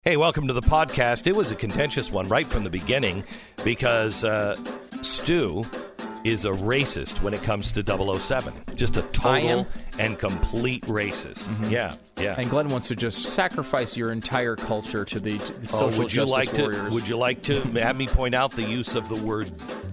Hey, welcome to the podcast. It was a contentious one right from the beginning because Stu is a racist when it comes to 007. Just a total and complete racist. Mm-hmm. Yeah. And Glenn wants to just sacrifice your entire culture to the social justice warriors. Would you like to have me point out the use of the word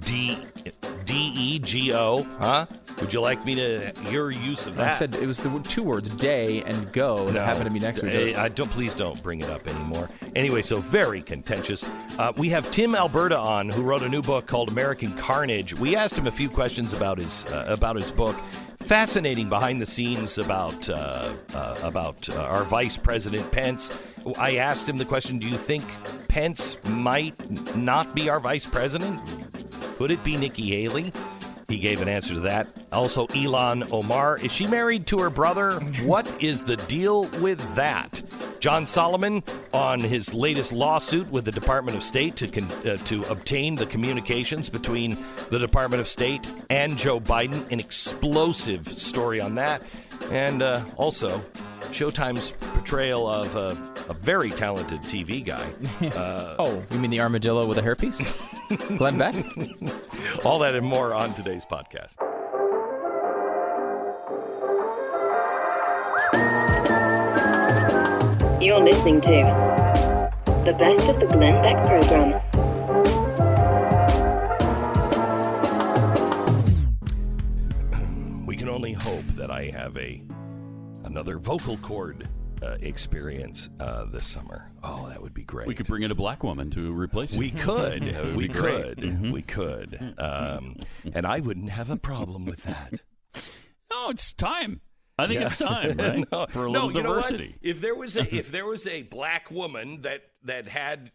D-E-G-O? Huh? Would you like me to, your use of that? I said it was the two words, day and go, that happen to be next to each other. Please don't bring it up anymore. Anyway, so very contentious. We have Tim Alberta on, who wrote a new book called American Carnage. We asked him a few questions about his book. Fascinating behind the scenes about our Vice President Pence. I asked him the question, do you think Pence might not be our Vice President? Could it be Nikki Haley? He gave an answer to that. Also, Ilhan Omar. Is she married to her brother? What is the deal with that? John Solomon on his latest lawsuit with the Department of State to obtain the communications between the Department of State and Joe Biden. An explosive story on that. And also, Showtime's portrayal of a very talented TV guy. Oh, you mean the armadillo with a hairpiece? Glenn Beck? All that and more on today's podcast. You're listening to the best of the Glenn Beck program. We can only hope that I have another vocal cord experience this summer. Oh, that would be great. We could bring in a black woman to replace you. We could. We could. Mm-hmm. We could. And I wouldn't have a problem with that. No, it's time. I think it's time, right? For a little diversity. If there was a black woman that had,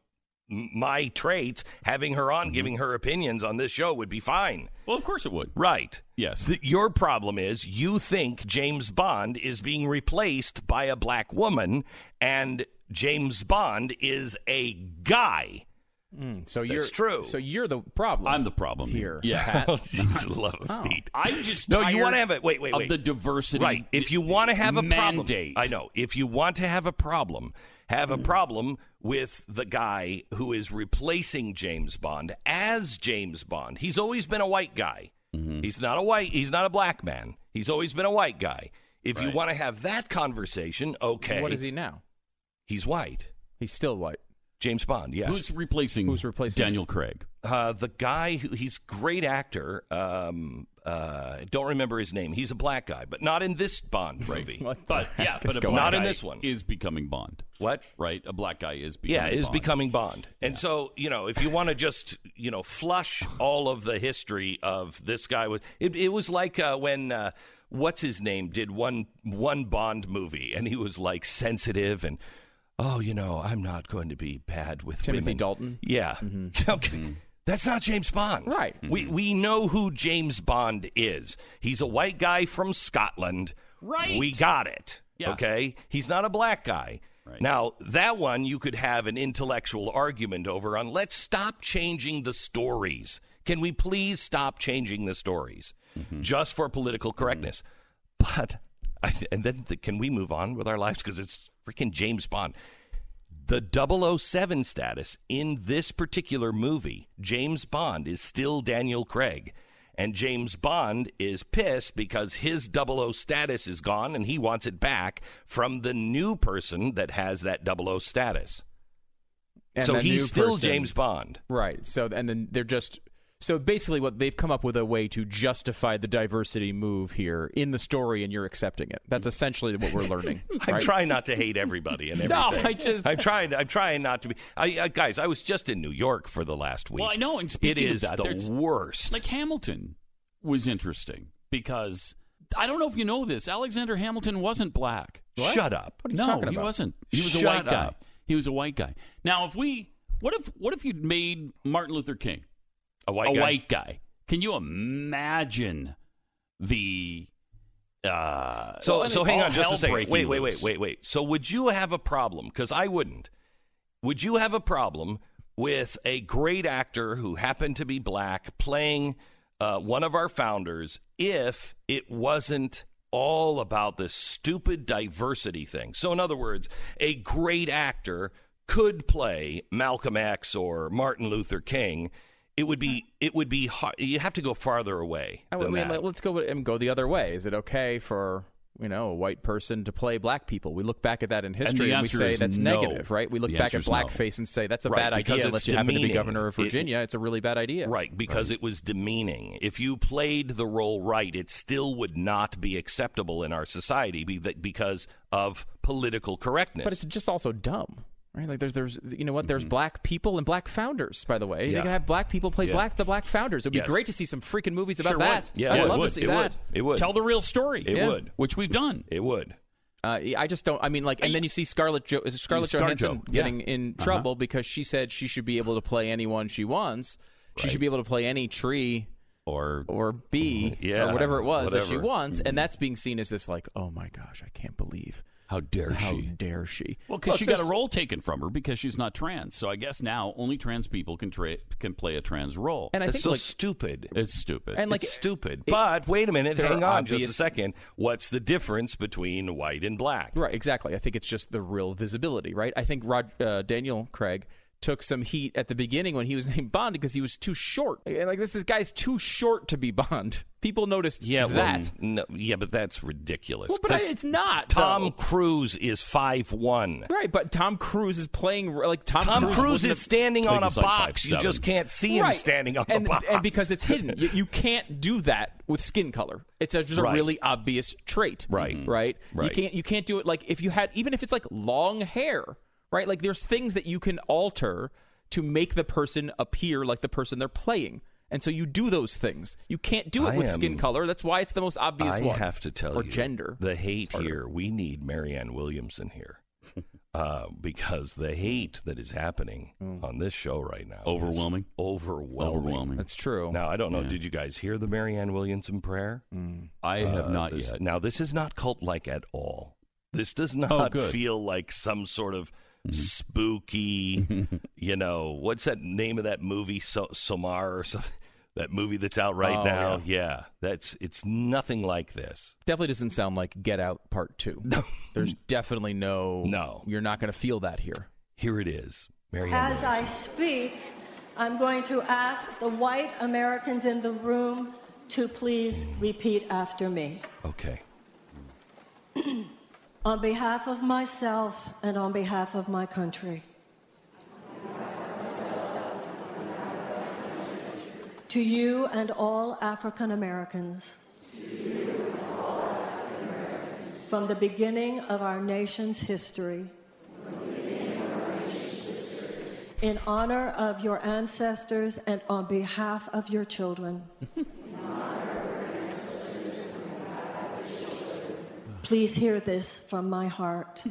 my traits, having her on, giving her opinions on this show would be fine. Well, of course it would. Right. Yes. Your problem is you think James Bond is being replaced by a black woman, and James Bond is a guy. That's true. So you're the problem. I'm the problem here. Yeah. Oh, Jesus, love of feet. I'm just no. tired You want to have it? Wait. of the diversity. Right. If you want to have a mandate. problem, I know. If you want to have a problem, with the guy who is replacing James Bond as James Bond. He's always been a white guy. Mm-hmm. He's not a black man. He's always been a white guy. If you want to have that conversation, okay. What is he now? He's white. He's still white. James Bond, yes. Who's replacing Daniel Craig? The guy he's great actor. Don't remember his name. He's a black guy, but not in this Bond movie. But a black not guy in this one. Is becoming Bond. What? Right, a black guy is becoming Bond. Becoming Bond. And so, if you want to just, flush all of the history of this guy, it was like when what's his name did one Bond movie, and he was like sensitive and, I'm not going to be bad with Timothy women. Dalton. Yeah. Mm-hmm. Okay. Mm-hmm. That's not James Bond. Right. We know who James Bond is. He's a white guy from Scotland. Right. We got it. Yeah. Okay? He's not a black guy. Right. Now, that one you could have an intellectual argument over on. Let's stop changing the stories. Can we please stop changing the stories just for political correctness? But, can we move on with our lives? Because it's freaking James Bond. The 007 status in this particular movie, James Bond is still Daniel Craig. And James Bond is pissed because his 00 status is gone and he wants it back from the new person that has that 00 status. And so he's still James Bond. Right. So, and then they're just... So basically what they've come up with a way to justify the diversity move here in the story, and you're accepting it. That's essentially what we're learning. I'm trying not to hate everybody and everything. No, I'm trying not to be. Guys, I was just in New York for the last week. Well, I know, and speaking of that, the worst. Like Hamilton was interesting because I don't know if you know this. Alexander Hamilton wasn't black. What? Shut up. What are you talking about? He wasn't. He was a white guy. He was a white guy. Now, what if you'd made Martin Luther King a white guy? Can you imagine the So hang on just a second. Wait. So would you have a problem? Because I wouldn't. Would you have a problem with a great actor who happened to be black playing one of our founders if it wasn't all about this stupid diversity thing. So in other words, a great actor could play Malcolm X or Martin Luther King. It would be hard. You have to go farther away. Let's go the other way. Is it okay for a white person to play black people? We look back at that in history and we say that's negative, right? We look back at blackface and say that's a bad idea unless you happen to be governor of Virginia. It's a really bad idea. Right, because it was demeaning. If you played the role right, it still would not be acceptable in our society because of political correctness. But it's just also dumb. Right, like there's there's black people and black founders. By the way, they can have black people play the black founders. It'd be great to see some freaking movies about that. I'd love to see that. It would tell the real story. It would, which we've done. It would. I just don't. I mean, and then you see Scarlett Johansson getting in trouble because she said she should be able to play anyone she wants. She should be able to play any tree or bee or whatever it was that she wants, and that's being seen as this like, oh my gosh, I can't believe. How dare she? Well, because she got a role taken from her because she's not trans. So I guess now only trans people can play a trans role. And I think so stupid. It's stupid. And it's stupid. But wait a minute. Hang on just a second. What's the difference between white and black? Right, exactly. I think it's just the real visibility, right? I think Daniel Craig took some heat at the beginning when he was named Bond because he was too short. Like this guy's too short to be Bond. People noticed that. Well, no, but that's ridiculous. Well, but it's not. Tom Cruise is 5'1". Right, but Tom Cruise is playing like Tom Cruise is standing on a box. You just can't see him standing on a box. And because it's hidden. You can't do that with skin color. It's just a really obvious trait. Right. You can't do it like even if it's like long hair. Right? Like there's things that you can alter to make the person appear like the person they're playing. And so you do those things. You can't do it with skin color. That's why it's the most obvious one. I have to tell you. Or gender. The hate here, we need Marianne Williamson here. Because the hate that is happening on this show right now Overwhelming. That's true. Now, I don't know. Did you guys hear the Marianne Williamson prayer? I have not yet. Now, this is not cult-like at all. This does not feel like some sort of spooky, what's that name of that movie, Somar or something? That movie that's out right now? Yeah. It's nothing like this. Definitely doesn't sound like Get Out Part 2. No. There's definitely no. You're not going to feel that here. Here it is. Marianne As Williamson. I speak, I'm going to ask the white Americans in the room to please repeat after me. Okay. On behalf of myself and on behalf of my country, to you and all African Americans, from the beginning of our nation's history, in honor of your ancestors and on behalf of your children, please hear this from my heart.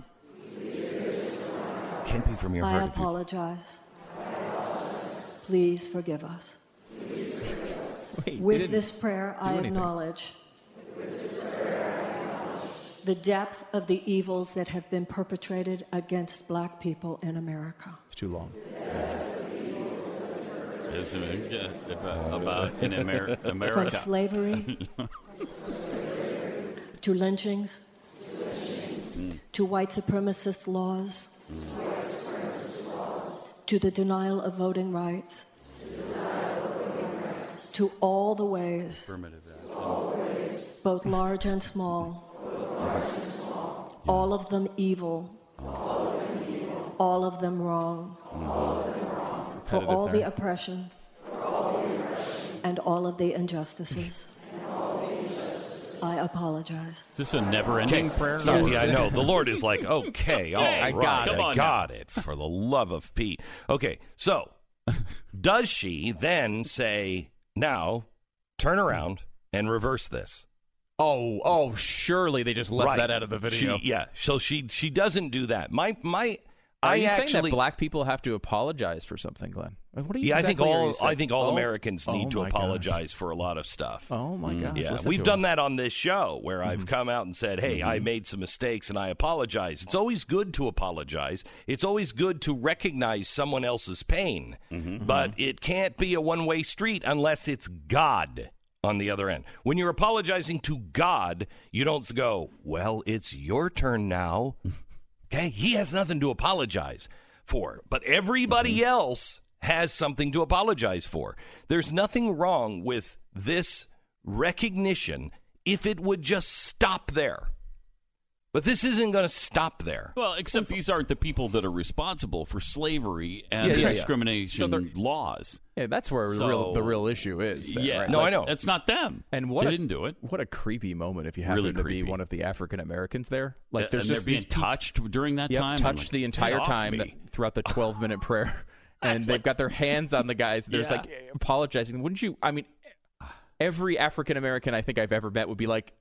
Can't be from your heart. I apologize. Please forgive us. With this prayer, I acknowledge the depth of the evils that have been perpetrated against black people in America. It's too long. About in America. From slavery to lynchings, to white supremacist laws, to the denial of voting rights, to all the ways, both large and small, all of them evil, all of them wrong, for all the oppression and all of the injustices. I apologize. Is this a never-ending prayer? Stop. Yeah, I know. The Lord is like, okay, all right, I got it, for the love of Pete. Okay, so does she then say, now turn around and reverse this? Oh, surely they just left that out of the video. So she doesn't do that. Are you saying that black people have to apologize for something, Glenn? What are you? I think all Americans need to apologize for a lot of stuff. Oh my gosh! Yeah, we've done that on this show where I've come out and said, "Hey, I made some mistakes and I apologize." It's always good to apologize. It's always good to recognize someone else's pain, but it can't be a one-way street unless it's God. on the other end. When you're apologizing to God, you don't go, well, it's your turn now. Okay? He has nothing to apologize for, but everybody else has something to apologize for. There's nothing wrong with this recognition if it would just stop there. But this isn't going to stop there. Well, except these aren't the people that are responsible for slavery and discrimination laws. Yeah, that's where the real issue is. Then, right? No, I know. It's not them. And they didn't do it. What a creepy moment if you happen to be one of the African Americans there. Like there's just being touched during that time. Touched the entire time throughout the 12-minute prayer. And they've got their hands on the guys. There's like apologizing. Wouldn't you? I mean, every African American I think I've ever met would be like,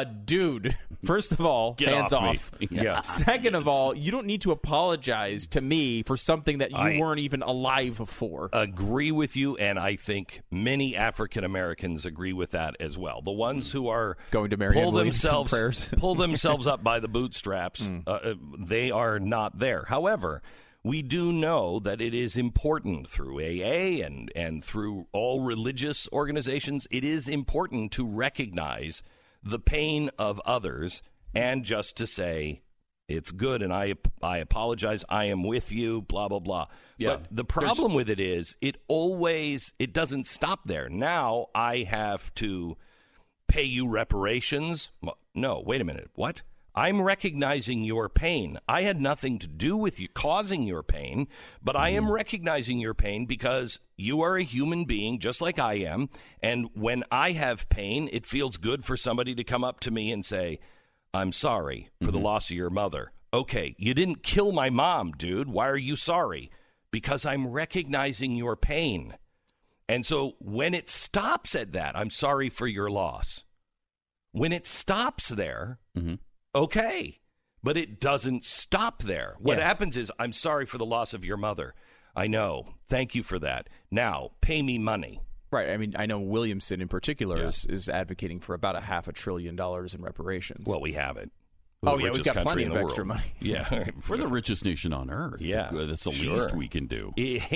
dude, first of all, hands off. Yeah. Second of all, you don't need to apologize to me for something that you weren't even alive for. Agree with you, and I think many African Americans agree with that as well. The ones who are going to Marianne Williamson prayers, pull themselves up by the bootstraps, they are not there. However, we do know that it is important through AA and through all religious organizations, it is important to recognize the pain of others and just to say, it's good and I apologize, I am with you, blah, blah, blah. Yeah. But the problem with it is it doesn't stop there. Now I have to pay you reparations. No, wait a minute. What? I'm recognizing your pain. I had nothing to do with you causing your pain, but I am recognizing your pain because you are a human being just like I am. And when I have pain, it feels good for somebody to come up to me and say, I'm sorry for the loss of your mother. Okay, you didn't kill my mom, dude. Why are you sorry? Because I'm recognizing your pain. And so when it stops at that, I'm sorry for your loss. When it stops there, okay, but it doesn't stop there. What happens is, I'm sorry for the loss of your mother. I know. Thank you for that. Now, pay me money. Right. I mean, I know Williamson in particular is advocating for about $500 billion in reparations. Well, we have it. We've got plenty of extra money. Yeah. We're the richest nation on earth. Yeah. That's the least we can do.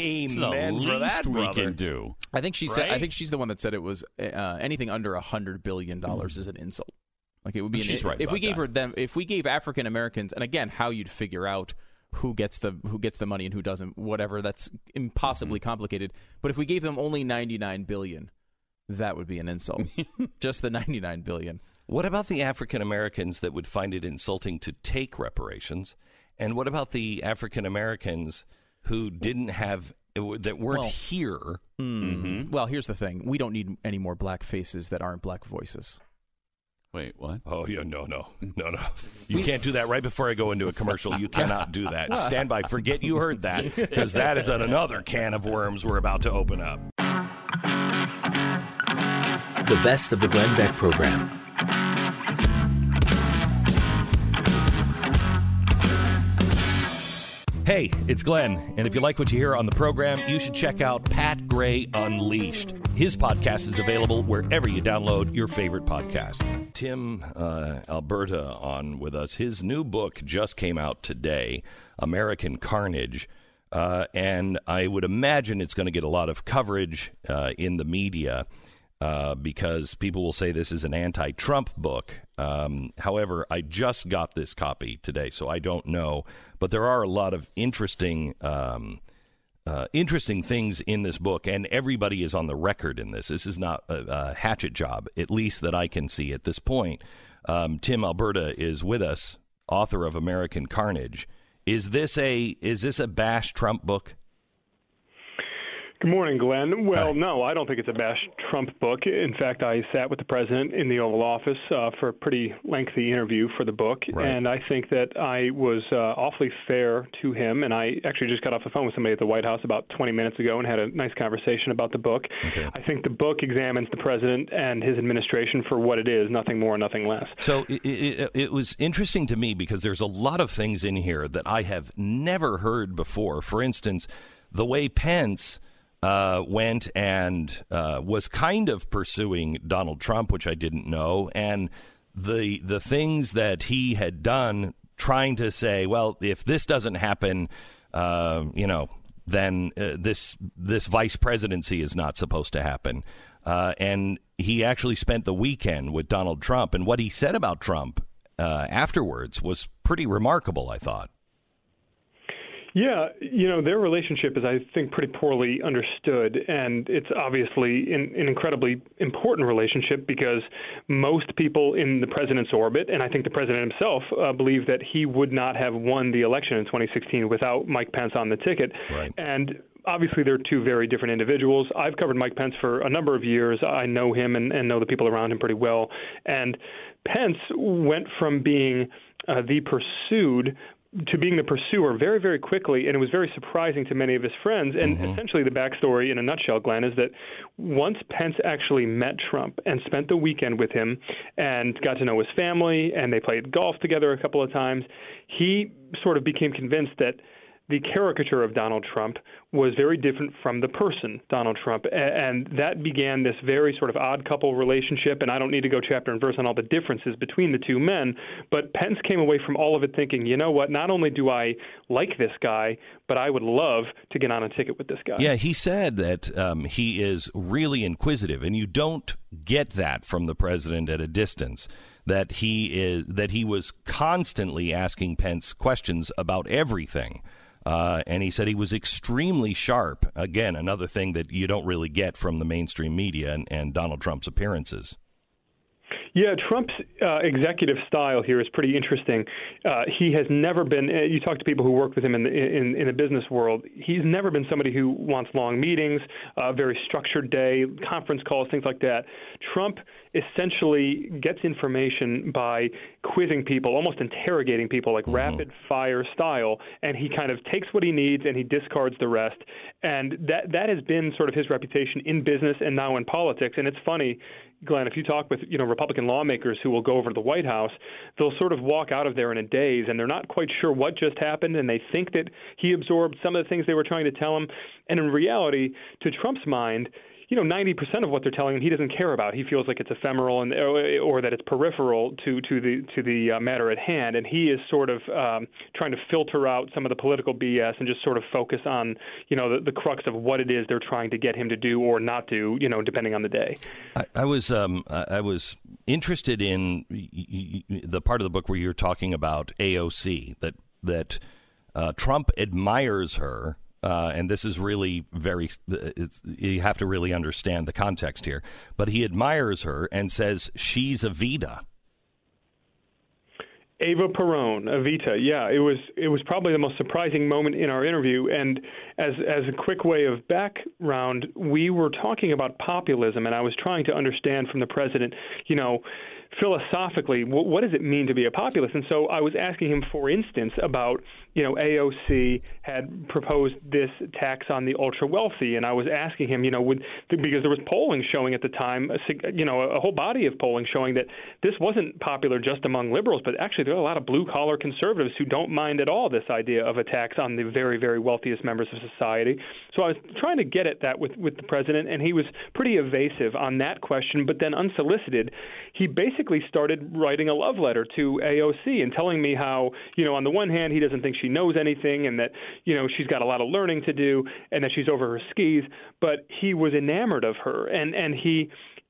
Amen for that, we can do. I think she said. I think she's the one that said it was anything under $100 billion is an insult. Like it would be right if we gave if we gave African Americans, and again, how you'd figure out who gets the money and who doesn't, whatever, that's impossibly complicated. But if we gave them only $99 billion, that would be an insult. Just the $99 billion. What about the African Americans that would find it insulting to take reparations? And what about the African Americans who weren't here? Well, here's the thing: we don't need any more black faces that aren't black voices. Wait, what? Oh, yeah, no. You can't do that right before I go into a commercial. You cannot do that. Stand by. Forget you heard that, because that is another can of worms we're about to open up. The best of the Glenn Beck program. Hey, it's Glenn, and if you like what you hear on the program, you should check out Pat Gray Unleashed. His podcast is available wherever you download your favorite podcast. Tim Alberta on with us. His new book just came out today, American Carnage, and I would imagine it's going to get a lot of coverage in the media because people will say this is an anti-Trump book. However, I just got this copy today, so I don't know. But there are a lot of interesting things in this book, and everybody is on the record in this. This is not a hatchet job, at least that I can see at this point. Tim Alberta is with us, author of American Carnage. Is this a bash Trump book? Good morning, Glenn. Well, no, I don't think it's a bash Trump book. In fact, I sat with the president in the Oval Office for a pretty lengthy interview for the book, and I think that I was awfully fair to him, and I actually just got off the phone with somebody at the White House about 20 minutes ago and had a nice conversation about the book. Okay. I think the book examines the president and his administration for what it is, nothing more, nothing less. So it was interesting to me because there's a lot of things in here that I have never heard before. For instance, the way Pence went and was kind of pursuing Donald Trump, which I didn't know, and the things that he had done, trying to say, well, if this doesn't happen, then this vice presidency is not supposed to happen. and he actually spent the weekend with Donald Trump. And what he said about Trump afterwards was pretty remarkable, I thought. Yeah, their relationship is, I think, pretty poorly understood, and it's obviously an incredibly important relationship because most people in the president's orbit, and I think the president himself, believe that he would not have won the election in 2016 without Mike Pence on the ticket. Right. And obviously, they're two very different individuals. I've covered Mike Pence for a number of years. I know him and know the people around him pretty well. And Pence went from being the pursued to being the pursuer very, very quickly, and it was very surprising to many of his friends. And essentially the backstory in a nutshell, Glenn, is that once Pence actually met Trump and spent the weekend with him and got to know his family, and they played golf together a couple of times, he sort of became convinced that the caricature of Donald Trump was very different from the person, Donald Trump. And that began this very sort of odd couple relationship. And I don't need to go chapter and verse on all the differences between the two men. But Pence came away from all of it thinking, you know what, not only do I like this guy, but I would love to get on a ticket with this guy. Yeah, he said that he is really inquisitive. And you don't get that from the president at a distance. That he was constantly asking Pence questions about everything. And he said he was extremely sharp. Again, another thing that you don't really get from the mainstream media and Donald Trump's appearances. Yeah, Trump's executive style here is pretty interesting. He has never been. You talk to people who work with him in the business world. He's never been somebody who wants long meetings, a very structured day, conference calls, things like that. Trump essentially gets information by quizzing people, almost interrogating people, like rapid fire style, and he kind of takes what he needs and he discards the rest. And that has been sort of his reputation in business and now in politics. And it's funny, Glenn, if you talk with Republican lawmakers who will go over to the White House, they'll sort of walk out of there in a daze, and they're not quite sure what just happened, and they think that he absorbed some of the things they were trying to tell him. And in reality, to Trump's mind, 90% of what they're telling him he doesn't care about. He feels like it's ephemeral or that it's peripheral to the matter at hand, and he is sort of trying to filter out some of the political BS and just sort of focus on the crux of what it is they're trying to get him to do or not do, depending on the day. I was interested in the part of the book where you're talking about AOC, that Trump admires her. And this is really you have to really understand the context here. But he admires her and says she's Evita. Eva Peron, Evita. Yeah, it was probably the most surprising moment in our interview. And as a quick way of background, we were talking about populism, and I was trying to understand from the president, philosophically, what does it mean to be a populist? And so I was asking him, for instance, about, AOC had proposed this tax on the ultra wealthy, and I was asking him, because there was polling showing at the time, a whole body of polling showing that this wasn't popular just among liberals, but actually there are a lot of blue collar conservatives who don't mind at all this idea of a tax on the very, very wealthiest members of society. So I was trying to get at that with the president, and he was pretty evasive on that question, but then unsolicited, he basically started writing a love letter to AOC and telling me how, on the one hand, he doesn't think she knows anything and that, she's got a lot of learning to do and that she's over her skis, but he was enamored of her. And he,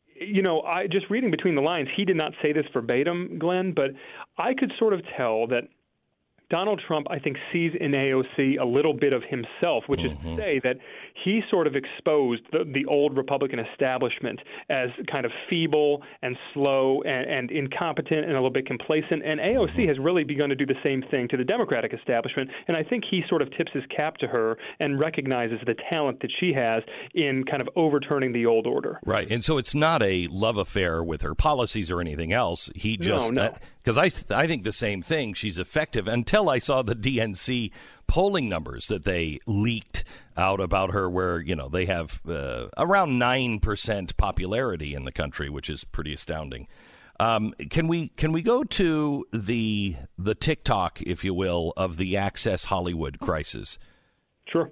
I just reading between the lines, he did not say this verbatim, Glenn, but I could sort of tell that Donald Trump, I think, sees in AOC a little bit of himself, which is to say that he sort of exposed the old Republican establishment as kind of feeble and slow and incompetent and a little bit complacent. And AOC has really begun to do the same thing to the Democratic establishment. And I think he sort of tips his cap to her and recognizes the talent that she has in kind of overturning the old order. Right. And so it's not a love affair with her policies or anything else. He just because I think the same thing. She's effective until I saw the DNC polling numbers that they leaked out about her, where they have around 9% popularity in the country, which is pretty astounding. Can we go to the TikTok, if you will, of the Access Hollywood crisis? Sure.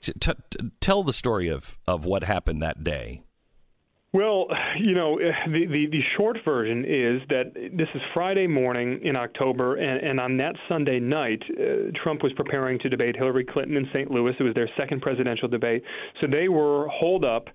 Tell the story of what happened that day. Well, the short version is that this is Friday morning in October, and on that Sunday night, Trump was preparing to debate Hillary Clinton in St. Louis. It was their second presidential debate. So they were holed up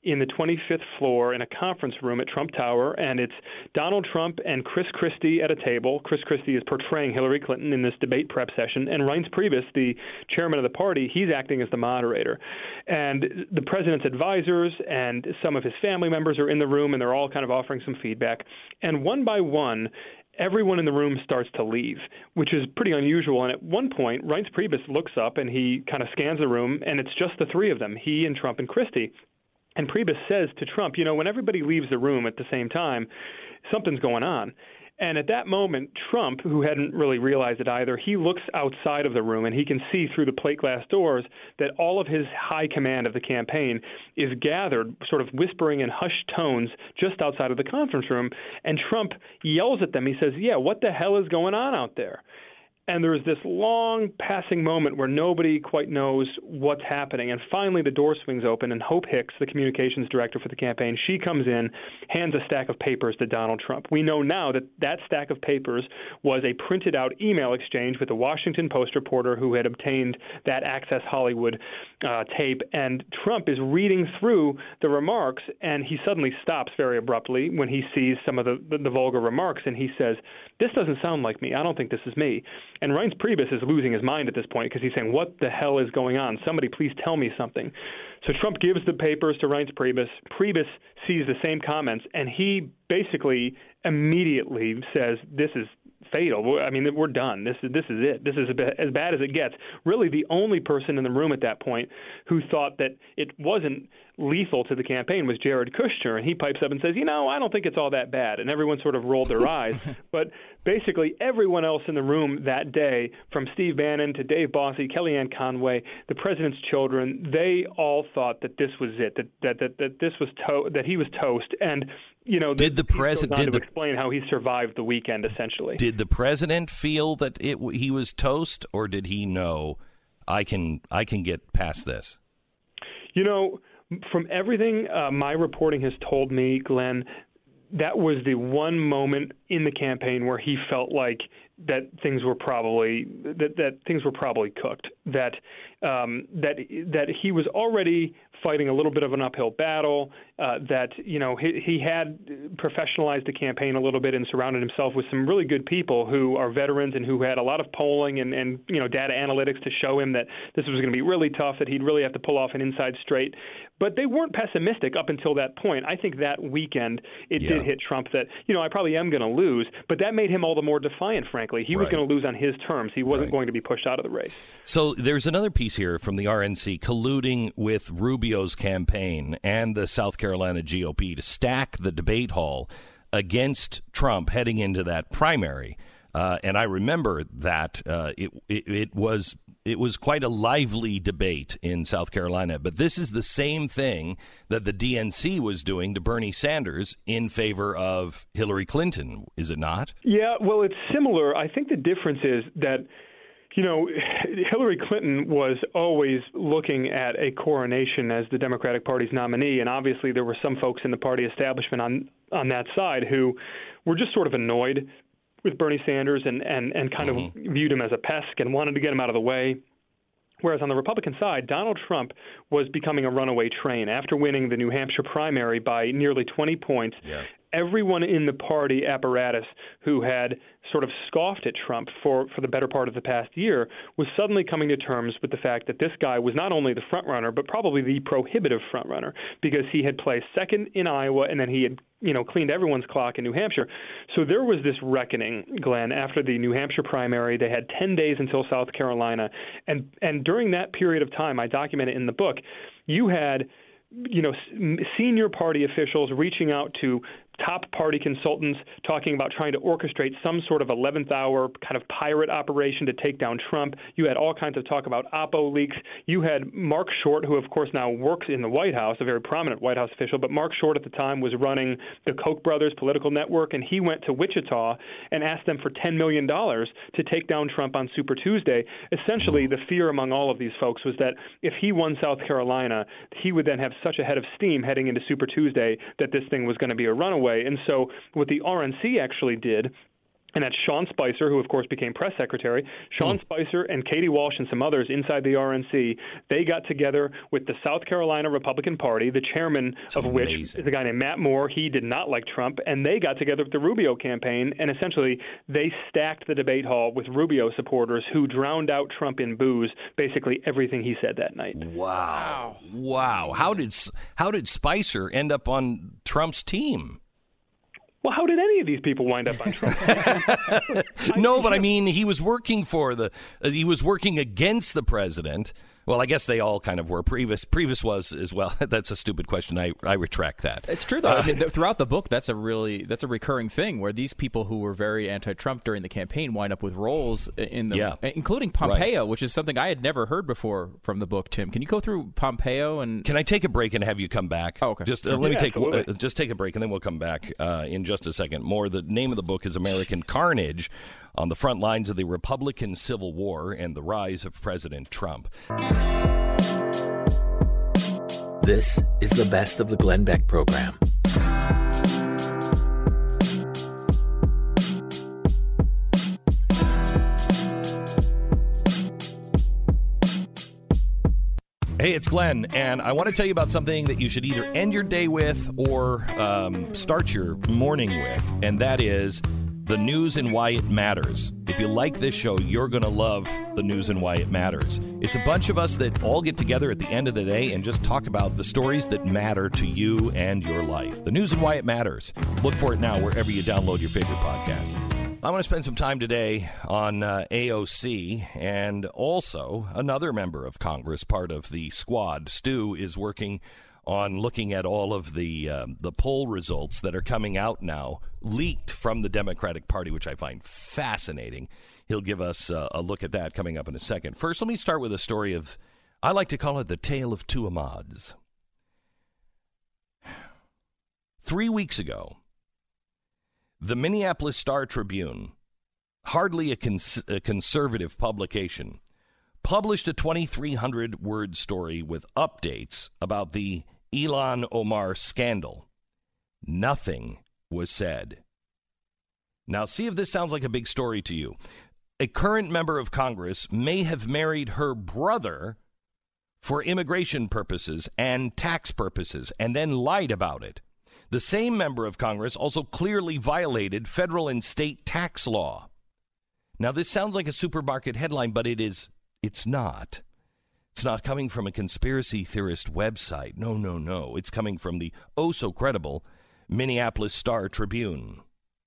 in the 25th floor in a conference room at Trump Tower, and it's Donald Trump and Chris Christie at a table. Chris Christie is portraying Hillary Clinton in this debate prep session, and Reince Priebus, the chairman of the party, he's acting as the moderator. And the president's advisors and some of his family members are in the room, and they're all kind of offering some feedback. And one by one, everyone in the room starts to leave, which is pretty unusual. And at one point, Reince Priebus looks up and he kind of scans the room, and it's just the three of them, he and Trump and Christie. And Priebus says to Trump, when everybody leaves the room at the same time, something's going on. And at that moment, Trump, who hadn't really realized it either, he looks outside of the room and he can see through the plate glass doors that all of his high command of the campaign is gathered, sort of whispering in hushed tones just outside of the conference room. And Trump yells at them. He says, "Yeah, what the hell is going on out there?" And there's this long passing moment where nobody quite knows what's happening. And finally, the door swings open, and Hope Hicks, the communications director for the campaign, she comes in, hands a stack of papers to Donald Trump. We know now that that stack of papers was a printed out email exchange with a Washington Post reporter who had obtained that Access Hollywood tape. And Trump is reading through the remarks, and he suddenly stops very abruptly when he sees some of the vulgar remarks, and he says, "This doesn't sound like me. I don't think this is me." And Reince Priebus is losing his mind at this point because he's saying, "What the hell is going on? Somebody please tell me something." So Trump gives the papers to Reince Priebus. Priebus sees the same comments, and he basically immediately says, "This is fatal. I mean, we're done. This is it. This is as bad as it gets." Really, the only person in the room at that point who thought that it wasn't lethal to the campaign was Jared Kushner, and he pipes up and says, "I don't think it's all that bad." And everyone sort of rolled their eyes. But basically, everyone else in the room that day, from Steve Bannon to Dave Bossie, Kellyanne Conway, the president's children, they all thought that this was it, that this was that he was toast. And did the president explain how he survived the weekend? Essentially, did the president feel that he was toast, or did he know I can get past this? From everything my reporting has told me, Glenn, that was the one moment in the campaign where he felt like that things were probably cooked. That he was already fighting a little bit of an uphill battle. That he had professionalized the campaign a little bit and surrounded himself with some really good people who are veterans and who had a lot of polling and data analytics to show him that this was going to be really tough. That he'd really have to pull off an inside straight. But they weren't pessimistic up until that point. I think that weekend it did hit Trump that I probably am going to lose, but that made him all the more defiant. Frankly, he was going to lose on his terms. He wasn't going to be pushed out of the race. So there's another piece here from the RNC colluding with Rubio's campaign and the South Carolina GOP to stack the debate hall against Trump heading into that primary. And I remember that it was quite a lively debate in South Carolina. But this is the same thing that the DNC was doing to Bernie Sanders in favor of Hillary Clinton, is it not? Yeah, well, it's similar. I think the difference is that Hillary Clinton was always looking at a coronation as the Democratic Party's nominee, and obviously there were some folks in the party establishment on that side who were just sort of annoyed with Bernie Sanders and kind of viewed him as a pest and wanted to get him out of the way. Whereas on the Republican side, Donald Trump was becoming a runaway train. After winning the New Hampshire primary by nearly 20 points, everyone in the party apparatus who had sort of scoffed at Trump for the better part of the past year was suddenly coming to terms with the fact that this guy was not only the front runner, but probably the prohibitive front runner, because he had placed second in Iowa and then he had cleaned everyone's clock in New Hampshire. So there was this reckoning, Glenn, after the New Hampshire primary. They had 10 days until South Carolina. And during that period of time, I document it in the book, you had senior party officials reaching out to top party consultants talking about trying to orchestrate some sort of 11th hour kind of pirate operation to take down Trump. You had all kinds of talk about Oppo leaks. You had Mark Short, who of course now works in the White House, a very prominent White House official, but Mark Short at the time was running the Koch brothers political network, and he went to Wichita and asked them for $10 million to take down Trump on Super Tuesday. Essentially, the fear among all of these folks was that if he won South Carolina, he would then have such a head of steam heading into Super Tuesday that this thing was going to be a runaway. And so what the RNC actually did And that's Sean Spicer, who, of course, became press secretary. Sean Spicer and Katie Walsh and some others inside the RNC, they got together with the South Carolina Republican Party, the chairman of which is a guy named Matt Moore. He did not like Trump. And they got together with the Rubio campaign, and essentially they stacked the debate hall with Rubio supporters who drowned out Trump in boos, basically everything he said that night. Wow. How did Spicer end up on Trump's team? Well, how did any of these people wind up on Trump? No, but I mean, he was working he was working against the president. Well, I guess they all kind of were. Priebus was as well. That's a stupid question. I retract that. It's true, though. I mean, throughout the book, that's a recurring thing where these people who were very anti-Trump during the campaign wind up with roles in the, including Pompeo, which is something I had never heard before from the book. Tim, can you go through Pompeo and? Can I take a break and have you come back? Oh, okay. Just just take a break and then we'll come back in just a second. More. The name of the book is American Carnage: On the Front Lines of the Republican Civil War and the Rise of President Trump. This is the Best of the Glenn Beck program. Hey, it's Glenn, and I want to tell you about something that you should either end your day with or start your morning with, and that is the news and why it matters. If you like this show, you're going to love the news and why it matters. It's a bunch of us that all get together at the end of the day and just talk about the stories that matter to you and your life. The news and why it matters. Look for it now wherever you download your favorite podcast. I want to spend some time today on AOC, and also another member of Congress, part of the squad. Stu is working on looking at all of the poll results that are coming out now, leaked from the Democratic Party, which I find fascinating. He'll give us a look at that coming up in a second. First, let me start with a story of, I like to call it the Tale of Two Ahmads. 3 weeks ago, the Minneapolis Star-Tribune, hardly a conservative publication, published a 2,300-word story with updates about the Ilhan Omar scandal. Nothing was said. Now, see if this sounds like a big story to you. A current member of Congress may have married her brother for immigration purposes and tax purposes and then lied about it. The same member of Congress also clearly violated federal and state tax law. Now, this sounds like a supermarket headline, but it's not. It's not coming from a conspiracy theorist website. No. It's coming from the oh-so-credible Minneapolis Star-Tribune.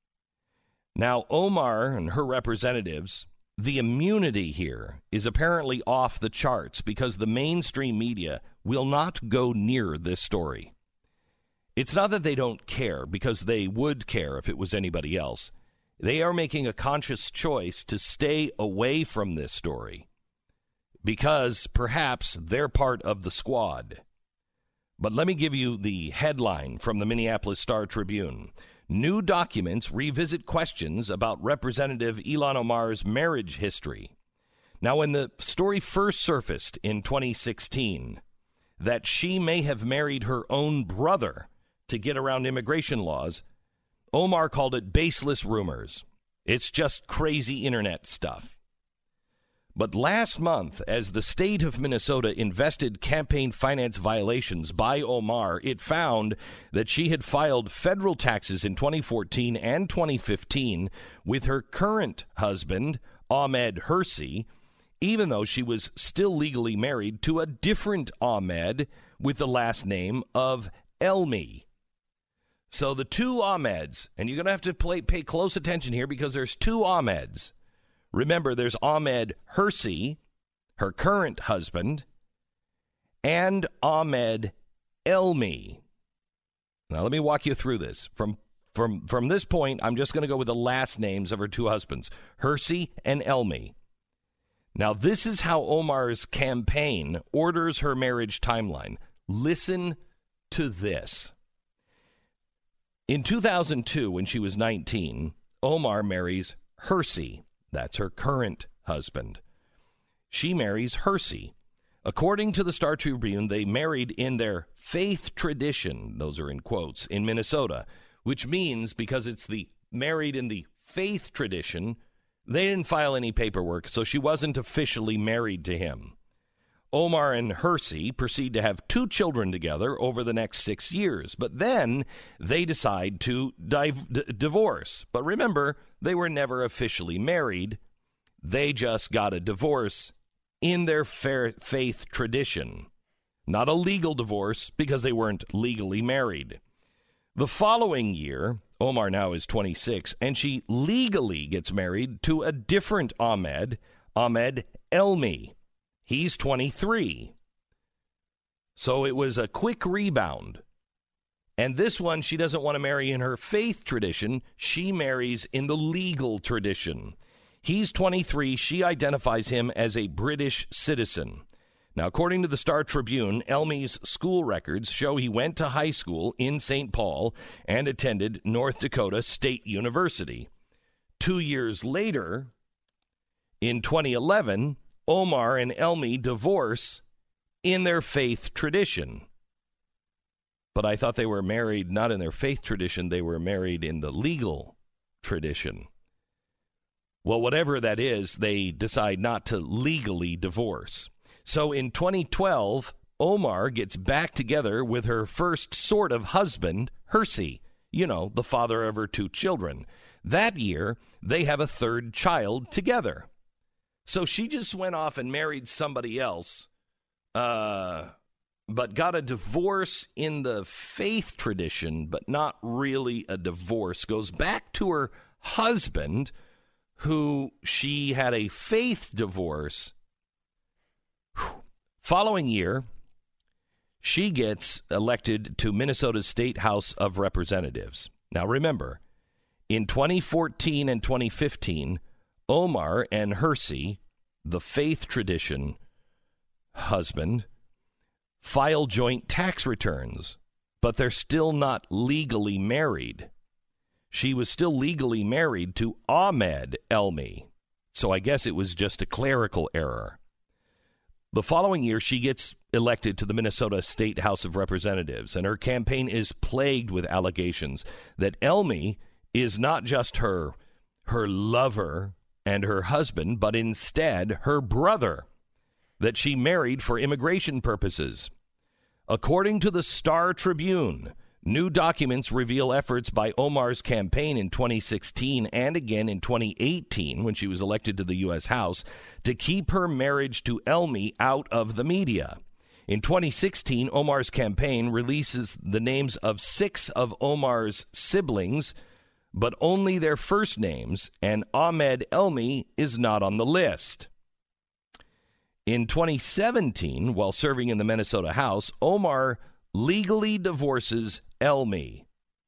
Now, Omar and her representatives, the immunity here is apparently off the charts because the mainstream media will not go near this story. It's not that they don't care, because they would care if it was anybody else. They are making a conscious choice to stay away from this story because perhaps they're part of the squad. But let me give you the headline from the Minneapolis Star-Tribune. New documents revisit questions about Representative Ilhan Omar's marriage history. Now, when the story first surfaced in 2016 that she may have married her own brother to get around immigration laws, Omar called it baseless rumors. It's just crazy internet stuff. But last month, as the state of Minnesota invested campaign finance violations by Omar, it found that she had filed federal taxes in 2014 and 2015 with her current husband, Ahmed Hirsi, even though she was still legally married to a different Ahmed with the last name of Elmi. So the two Ahmeds, and you're going to have to pay close attention here because there's two Ahmeds. Remember, there's Ahmed Hirsi, her current husband, and Ahmed Elmi. Now, let me walk you through this. From this point, I'm just going to go with the last names of her two husbands, Hirsi and Elmi. Now, this is how Omar's campaign orders her marriage timeline. Listen to this. In 2002, when she was 19, Omar marries Hirsi. That's her current husband. She marries Hirsi. According to the Star-Tribune, they married in their faith tradition, those are in quotes, in Minnesota, which means because it's the married in the faith tradition, they didn't file any paperwork, so she wasn't officially married to him. Omar and Hersey proceed to have 2 children together over the next 6 years, but then they decide to divorce. But remember, they were never officially married. They just got a divorce in their faith tradition. Not a legal divorce, because they weren't legally married. The following year, Omar now is 26, and she legally gets married to a different Ahmed Elmi. He's 23. So it was a quick rebound. And this one, she doesn't want to marry in her faith tradition. She marries in the legal tradition. He's 23. She identifies him as a British citizen. Now, according to the Star Tribune, Elmi's school records show he went to high school in St. Paul and attended North Dakota State University. 2 years later, in 2011, Omar and Elmi divorce in their faith tradition. But I thought they were married not in their faith tradition, they were married in the legal tradition. Well, whatever that is, they decide not to legally divorce. So in 2012, Omar gets back together with her first sort of husband, Hersey, the father of her 2 children. That year, they have a 3rd child together. So she just went off and married somebody else, but got a divorce in the faith tradition, but not really a divorce. Goes back to her husband, who she had a faith divorce. Following year, she gets elected to Minnesota's State House of Representatives. Now remember, in 2014 and 2015, Omar and Hersey, the faith tradition husband, file joint tax returns, but they're still not legally married. She was still legally married to Ahmed Elmi, so I guess it was just a clerical error. The following year, she gets elected to the Minnesota State House of Representatives, and her campaign is plagued with allegations that Elmi is not just her lover and her husband, but instead her brother, that she married for immigration purposes. According to the Star Tribune, new documents reveal efforts by Omar's campaign in 2016 and again in 2018, when she was elected to the U.S. House, to keep her marriage to Elmi out of the media. In 2016, Omar's campaign releases the names of 6 of Omar's siblings, but only their first names, and Ahmed Elmi is not on the list. In 2017, while serving in the Minnesota House, Omar legally divorces Elmi.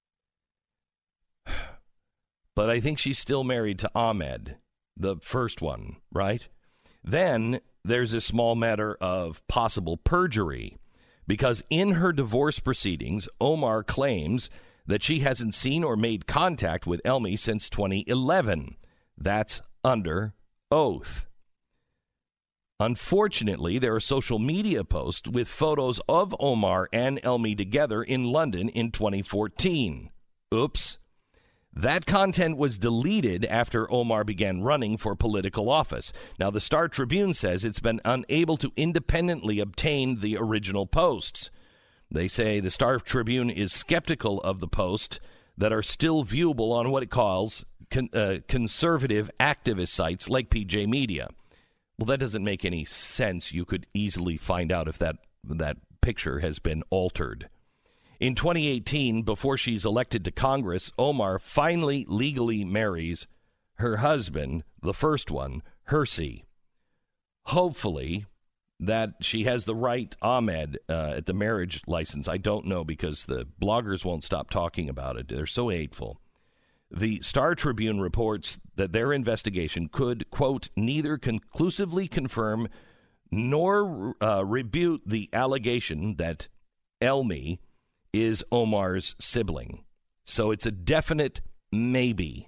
But I think she's still married to Ahmed, the first one, right? Then there's a small matter of possible perjury, because in her divorce proceedings, Omar claims that she hasn't seen or made contact with Elmi since 2011. That's under oath. Unfortunately, there are social media posts with photos of Omar and Elmi together in London in 2014. Oops. That content was deleted after Omar began running for political office. Now, the Star Tribune says it's been unable to independently obtain the original posts. They say the Star Tribune is skeptical of the posts that are still viewable on what it calls conservative activist sites like PJ Media. Well, that doesn't make any sense. You could easily find out if that picture has been altered. In 2018, before she's elected to Congress, Omar finally legally marries her husband, the first one, Hersey. Hopefully that she has the right Ahmed at the marriage license. I don't know, because the bloggers won't stop talking about it. They're so hateful. The Star Tribune reports that their investigation could, quote, neither conclusively confirm nor rebut the allegation that Elmi is Omar's sibling. So it's a definite maybe.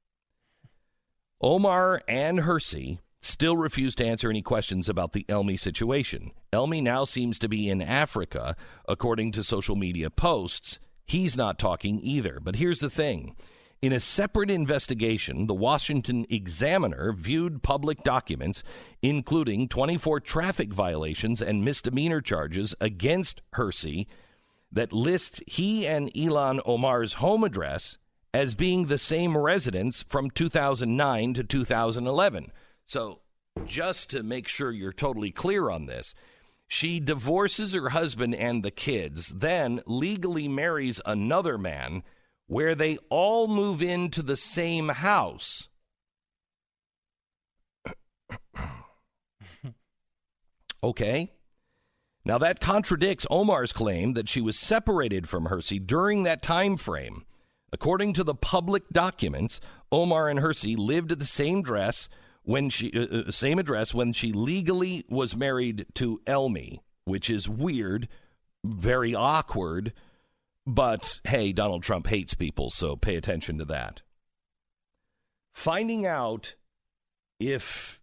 Omar and Hersey still refuse to answer any questions about the Elmi situation. Elmi now seems to be in Africa, according to social media posts. He's not talking either. But here's the thing. In a separate investigation, the Washington Examiner viewed public documents, including 24 traffic violations and misdemeanor charges against Hersey, that list he and Ilhan Omar's home address as being the same residence from 2009 to 2011. So just to make sure you're totally clear on this, she divorces her husband and the kids, then legally marries another man where they all move into the same house. Okay. Now that contradicts Omar's claim that she was separated from Hersey during that time frame. According to the public documents, Omar and Hersey lived at the same address when she legally was married to Elmi, which is weird, very awkward. But, hey, Donald Trump hates people, so pay attention to that. Finding out if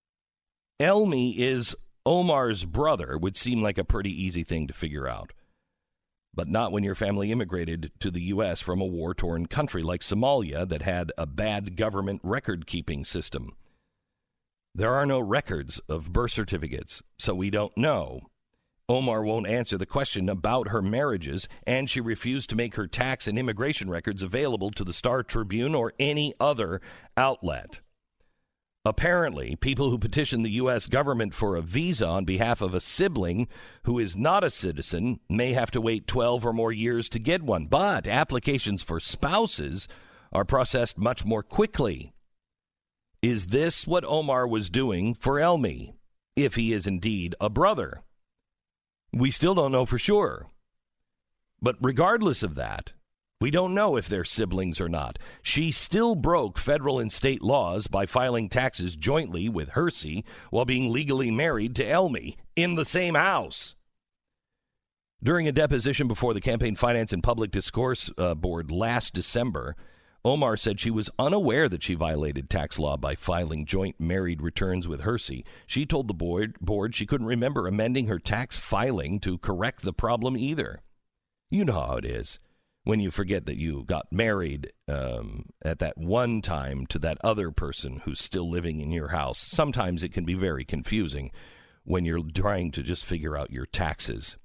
Elmi is Omar's brother would seem like a pretty easy thing to figure out. But not when your family immigrated to the U.S. from a war-torn country like Somalia that had a bad government record-keeping system. There are no records of birth certificates, so we don't know. Omar won't answer the question about her marriages, and she refused to make her tax and immigration records available to the Star Tribune or any other outlet. Apparently, people who petition the U.S. government for a visa on behalf of a sibling who is not a citizen may have to wait 12 or more years to get one, but applications for spouses are processed much more quickly. Is this what Omar was doing for Elmi, if he is indeed a brother? We still don't know for sure. But regardless of that, we don't know if they're siblings or not. She still broke federal and state laws by filing taxes jointly with Hersey while being legally married to Elmi in the same house. During a deposition before the Campaign Finance and Public Discourse Board last December, Omar said she was unaware that she violated tax law by filing joint married returns with Hersey. She told the board she couldn't remember amending her tax filing to correct the problem either. You know how it is when you forget that you got married at that one time to that other person who's still living in your house. Sometimes it can be very confusing when you're trying to just figure out your taxes.